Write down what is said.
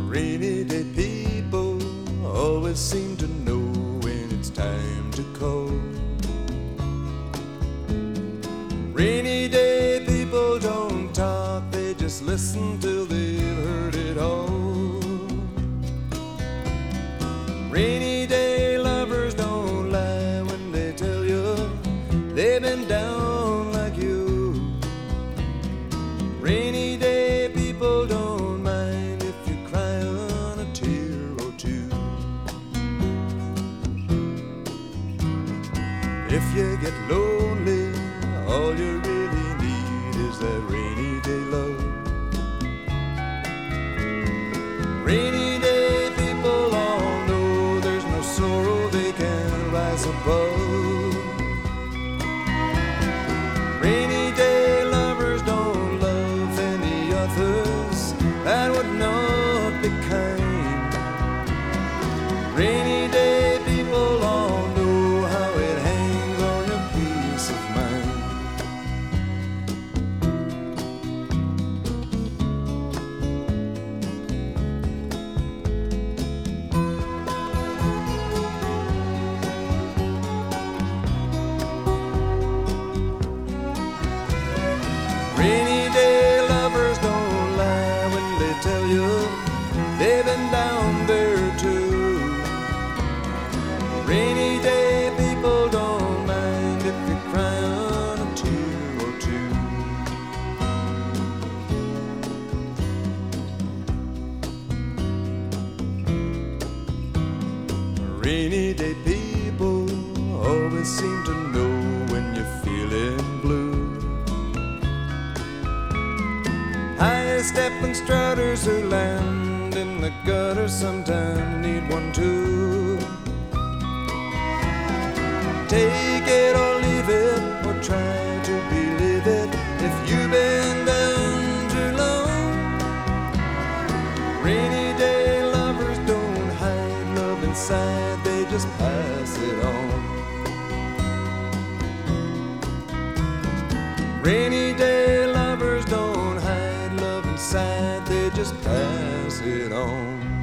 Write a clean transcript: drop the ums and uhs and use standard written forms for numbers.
Rainy day people always seem to know when it's time to call. Rainy day people don't talk, they just listen till they've heard it all. Rainy day lovers don't lie when they tell you they've been down like you. Rainy day people don't mind if you cry on a tear or two. If you get lonely, all you really need is that rainy day love. Rainy day people all know there's no sorrow they can rise above. Rainy day lovers don't love any others, that would not be kind. Rainy day people all know how it hangs on your peace of mind. Rainy day lovers don't lie when they tell you they've been down there too. Rainy day people don't mind if you cry on a tear or two. Rainy day people always seem to know when you're feeling blue. High-stepping strutters who land in the gutter sometimes need one too. Take it or leave it, or try to believe it if you've been down too long. Rainy day lovers don't hide love inside, they just pass it on. Rainy day lovers don't hide love inside, they just pass it on.